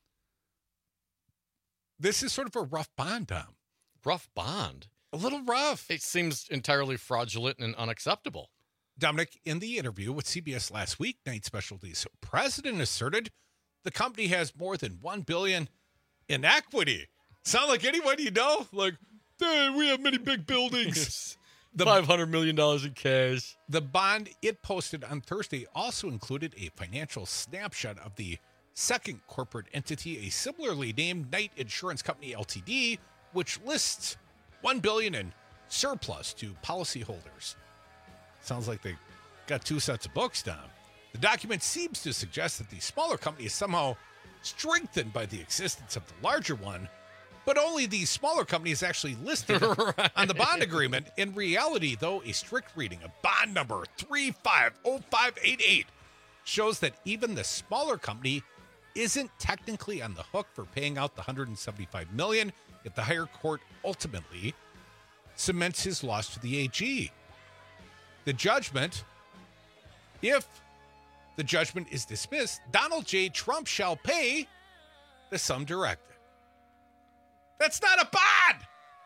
This is sort of a rough bond, Tom. Rough bond? A little rough. It seems entirely fraudulent and unacceptable. Dominic, in the interview with CBS last week, Knight Specialties president asserted the company has more than $1 billion in equity. Sound like anyone you know? Like, hey, we have many big buildings. The $500 million in cash. The bond it posted on Thursday also included a financial snapshot of the second corporate entity, a similarly named Knight Insurance Company Ltd., which lists $1 billion in surplus to policyholders. Sounds like they got two sets of books down. The document seems to suggest that the smaller company is somehow strengthened by the existence of the larger one, but only the smaller company is actually listed on the bond agreement. In reality, though, a strict reading of bond number 350588 shows that even the smaller company isn't technically on the hook for paying out the $175 million if the higher court ultimately cements his loss to the AG. The judgment, if the judgment is dismissed, Donald J. Trump shall pay the sum directed. That's not a bond.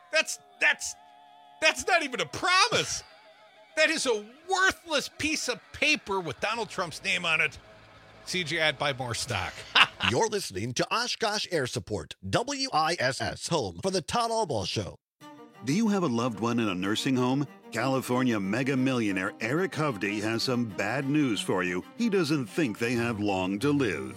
That's not even a promise. That is a worthless piece of paper with Donald Trump's name on it. CJ, I'd buy more stock. You're listening to Oshkosh Air Support, WISS, home for the Todd Albaugh Show. Do you have a loved one in a nursing home? California mega millionaire Eric Hovde has some bad news for you. He doesn't think they have long to live.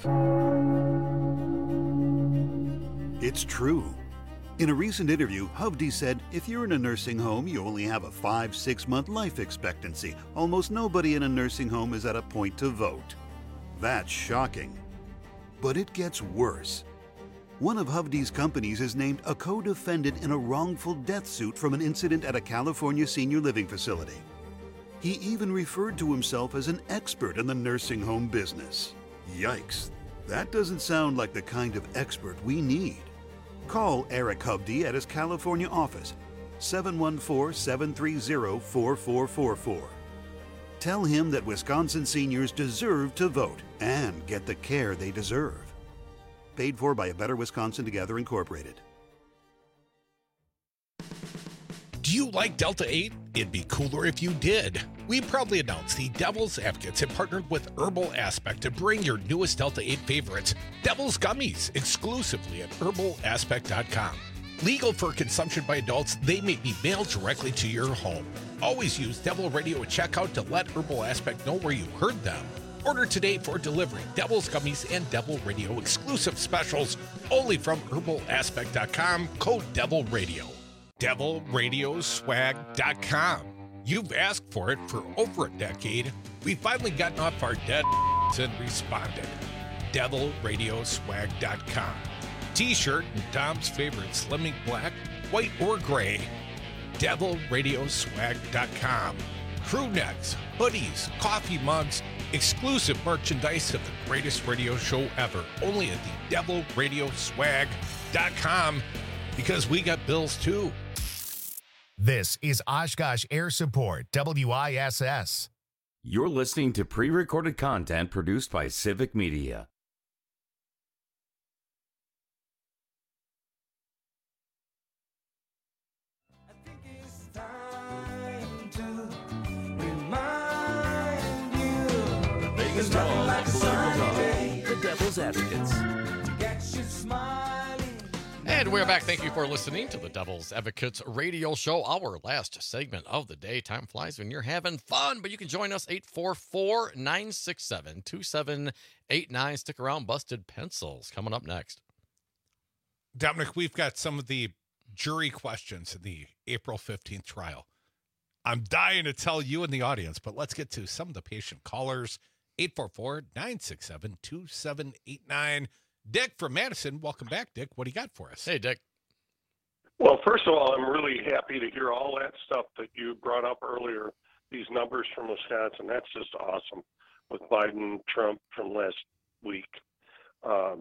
It's true. In a recent interview, Hovde said, if you're in a nursing home, you only have a 5-6 month life expectancy. Almost nobody in a nursing home is at a point to vote. That's shocking. But it gets worse. One of Hovde's companies is named a co-defendant in a wrongful death suit from an incident at a California senior living facility. He even referred to himself as an expert in the nursing home business. Yikes. That doesn't sound like the kind of expert we need. Call Eric Hovde at his California office, 714-730-4444. Tell him that Wisconsin seniors deserve to vote and get the care they deserve. Paid for by A Better Wisconsin Together, Incorporated. Do you like Delta 8? It'd be cooler if you did. We proudly announced the Devil's Advocates have partnered with Herbal Aspect to bring your newest Delta 8 favorites, Devil's Gummies, exclusively at herbalaspect.com. Legal for consumption by adults, they may be mailed directly to your home. Always use Devil Radio at checkout to let Herbal Aspect know where you heard them. Order today for delivery. Devil's Gummies and Devil Radio exclusive specials only from herbalaspect.com, code Devil Radio. DevilRadioswag.com. You've asked for it for over a decade. We've finally gotten off our dead and responded. DevilRadioswag.com. T-shirt and Tom's favorite Slimming Black, white or gray. DevilRadioswag.com. Crew necks, hoodies, coffee mugs, exclusive merchandise of the greatest radio show ever. Only at the DevilRadioswag.com, because we got bills too. This is Oshkosh Air Support, WISS. You're listening to pre-recorded content produced by Civic Media. There's nothing like a sunny day. The Devil's Advocates. And we're back. Thank you for listening to the Devil's Advocates radio show, our last segment of the day. Time flies when you're having fun, but you can join us 844-967-2789. Stick around. Busted Pencils coming up next. Dominic, we've got some of the jury questions in the April 15th trial. I'm dying to tell you in the audience, but let's get to some of the patient callers. 844-967-2789. Dick from Madison, welcome back, Dick. What do you got for us? Hey, Dick. Well, first of all, I'm really happy to hear all that stuff that you brought up earlier, these numbers from Wisconsin. That's just awesome with Biden, Trump from last week. I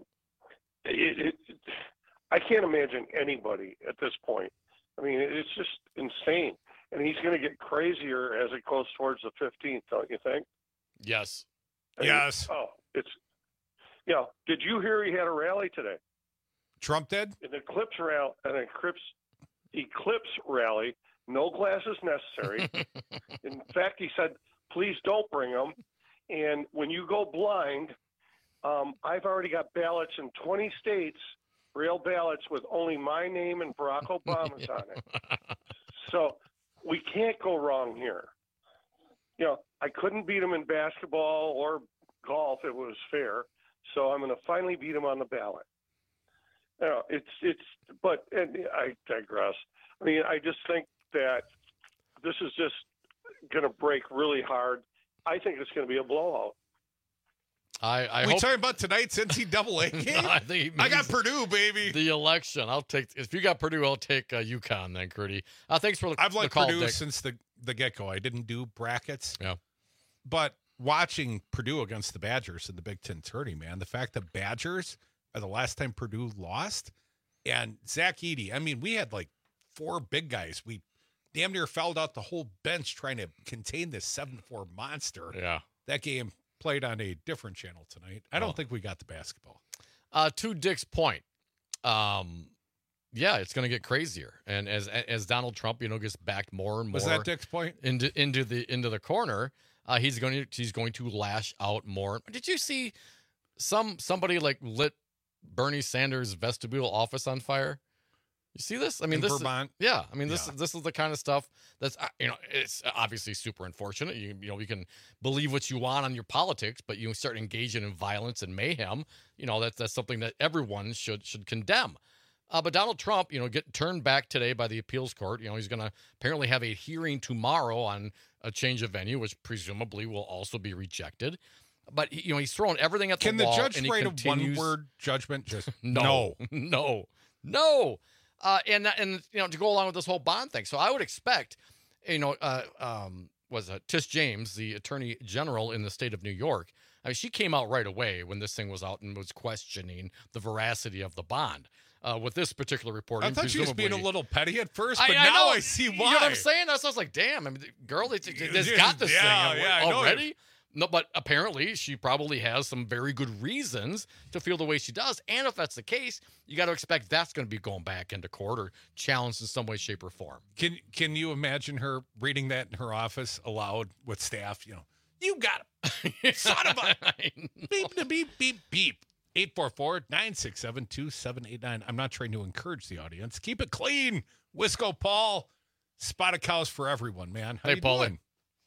can't imagine anybody at this point. I mean, it's just insane. And he's going to get crazier as it goes towards the 15th, don't you think? Yes. Yes. It's, yeah. Did you hear he had a rally today? Trump did? An eclipse rally, no glasses necessary. In fact, he said, please don't bring them. And when you go blind, I've already got ballots in 20 states, real ballots with only my name and Barack Obama's on it. So we can't go wrong here. You know, I couldn't beat him in basketball or golf. It was fair. So I'm going to finally beat him on the ballot. You know, but I digress. I mean, I just think that this is just going to break really hard. I think it's going to be a blowout. I we hope... talking about tonight's NCAA game? I got Purdue, baby. The election. If you got Purdue, I'll take UConn then, Crudy. Thanks for the I've liked the call, Purdue Dick. since the get-go. I didn't do brackets. Yeah. But watching Purdue against the Badgers in the Big Ten tourney, man, the fact that Badgers are the last time Purdue lost, and Zach Edey, I mean, we had like 4 big guys. We damn near fouled out the whole bench trying to contain this 7-4 monster. Yeah. That game played on a different channel tonight. I don't think we got the basketball. To Dick's point, yeah, it's going to get crazier, and as Donald Trump, gets backed more and more. Was that Dick's point? Into the corner, he's going to lash out more. Did you see somebody like lit Bernie Sanders' vestibule office on fire? You see this? I mean, in Vermont. This is the kind of stuff that's it's obviously super unfortunate. You can believe what you want on your politics, but you start engaging in violence and mayhem. That's something that everyone should condemn. But Donald Trump, get turned back today by the appeals court. He's going to apparently have a hearing tomorrow on a change of venue, which presumably will also be rejected. But he's throwing everything at the wall. Can the judge write a one-word judgment? Just no. And to go along with this whole bond thing. So I would expect, was Tish James, the Attorney General in the state of New York. I mean, she came out right away when this thing was out and was questioning the veracity of the bond. With this particular report, I thought she was being a little petty at first, but I now know. I see why. You know what I'm saying? So I was like, damn, I mean, girl, they got this thing already. No, but apparently she probably has some very good reasons to feel the way she does. And if that's the case, you got to expect that's going to be going back into court or challenged in some way, shape, or form. Can you imagine her reading that in her office aloud with staff? You got it. Son of a beep, beep, beep, beep. 844-967-2789. I'm not trying to encourage the audience. Keep it clean. Wisco Paul, spotted cows for everyone, man. How you Paulie. doing?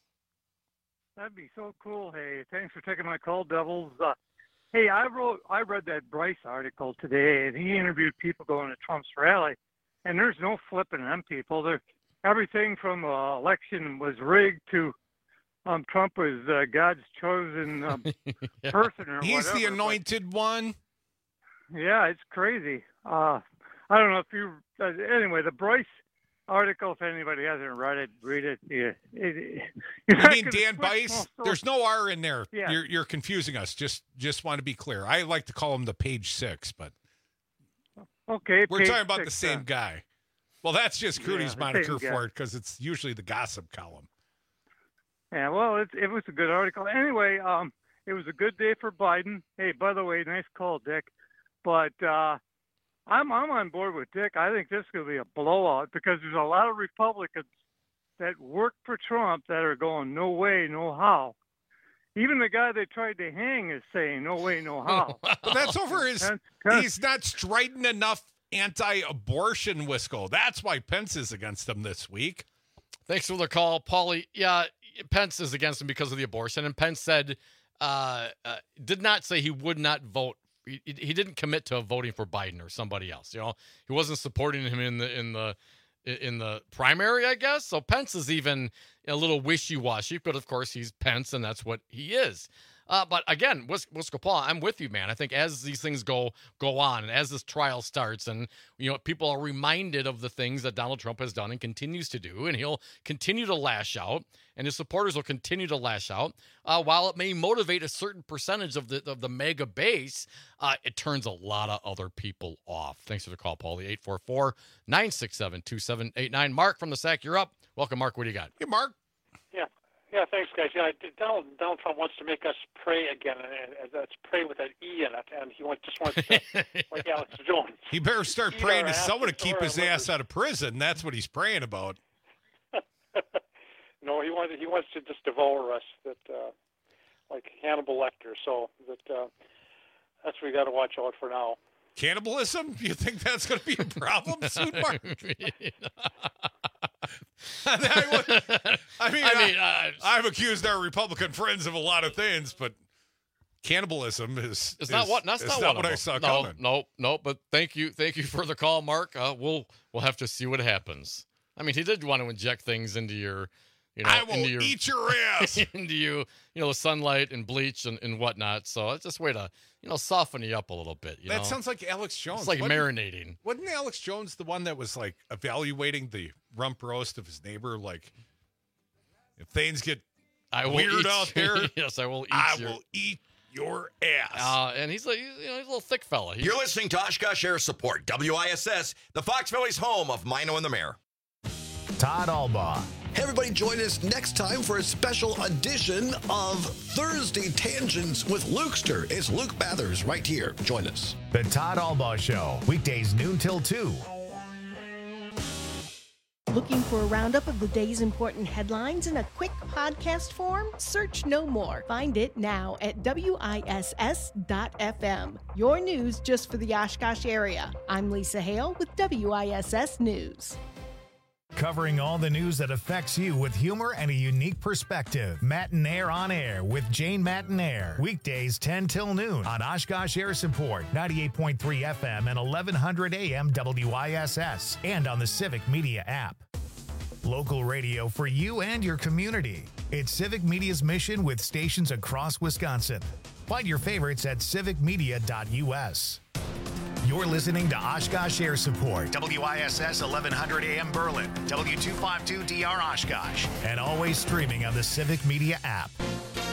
That'd be so cool. Hey, thanks for taking my call, Devils. Hey, I read that Bryce article today, and he interviewed people going to Trump's rally, and there's no flipping them people. Everything from election was rigged to Trump was God's chosen person or He's whatever. the anointed one. Yeah, it's crazy. I don't know if you anyway, the Bryce article, if anybody hasn't read it, read it. You mean Dan Bice? There's no R in there. Yeah. You're confusing us. Just want to be clear. I like to call him the Page Six, but okay, we're talking about the same guy. Well, that's just Crudy's moniker for it because it's usually the gossip column. Yeah, well, it was a good article. Anyway, it was a good day for Biden. Hey, by the way, nice call, Dick. But I'm on board with Dick. I think this is going to be a blowout because there's a lot of Republicans that work for Trump that are going, no way, no how. Even the guy they tried to hang is saying, no way, no how. But that's over he's not strident enough anti-abortion, Wisco. That's why Pence is against him this week. Thanks for the call, Paulie. Yeah, Pence is against him because of the abortion, and Pence said, did not say he would not vote. He didn't commit to voting for Biden or somebody else. He wasn't supporting him in the primary, I guess. So Pence is even a little wishy-washy, but of course he's Pence, and that's what he is. But again, Wisco Paul, I'm with you, man. I think as these things go on, and as this trial starts, and people are reminded of the things that Donald Trump has done and continues to do, and he'll continue to lash out, and his supporters will continue to lash out. While it may motivate a certain percentage of the mega base, it turns a lot of other people off. Thanks for the call, Paulie. 844-967-2789. Mark from the SAC, you're up. Welcome, Mark. What do you got? Hey, Mark. Yeah, thanks, guys. Yeah, Donald Trump wants to make us pray again, and that's pray with an E in it, and he just wants to, like Alex Jones. He better start praying to someone to keep his ass out of prison. That's what he's praying about. No, he wants to just devour us, like Hannibal Lecter. So that's what we got to watch out for now. Cannibalism? You think that's going to be a problem soon, Mark? I've accused our Republican friends of a lot of things, but cannibalism is not what I saw coming. No. But thank you for the call, Mark. We'll have to see what happens. I mean, he did want to inject things into your, I will eat your ass into you, the sunlight and bleach and whatnot. So it's just a way to soften you up a little bit. That sounds like Alex Jones. It's like marinating. Wasn't Alex Jones the one that was like evaluating the rump roast of his neighbor? Like, if things get weird out there, yes, I will eat your ass. And he's like, he's a little thick fella. You're listening to Oshkosh Air Support, WISS, the Fox Valley's home of Mino and the Mayor. Todd Albaugh. Hey, everybody, join us next time for a special edition of Thursday Tangents with Lukester. It's Luke Bathers right here. Join us. The Todd Albaugh Show, weekdays noon till 2. Looking for a roundup of the day's important headlines in a quick podcast form? Search no more. Find it now at WISS.FM. Your news just for the Oshkosh area. I'm Lisa Hale with WISS News. Covering all the news that affects you with humor and a unique perspective. Matinaire on Air with Jane Matinaire. Weekdays 10 till noon on Oshkosh Air Support, 98.3 FM and 1100 AM WISS, and on the Civic Media app. Local radio for you and your community. It's Civic Media's mission with stations across Wisconsin. Find your favorites at civicmedia.us. You're listening to Oshkosh Air Support, WISS 1100 AM Berlin, W252DR Oshkosh, and always streaming on the Civic Media app.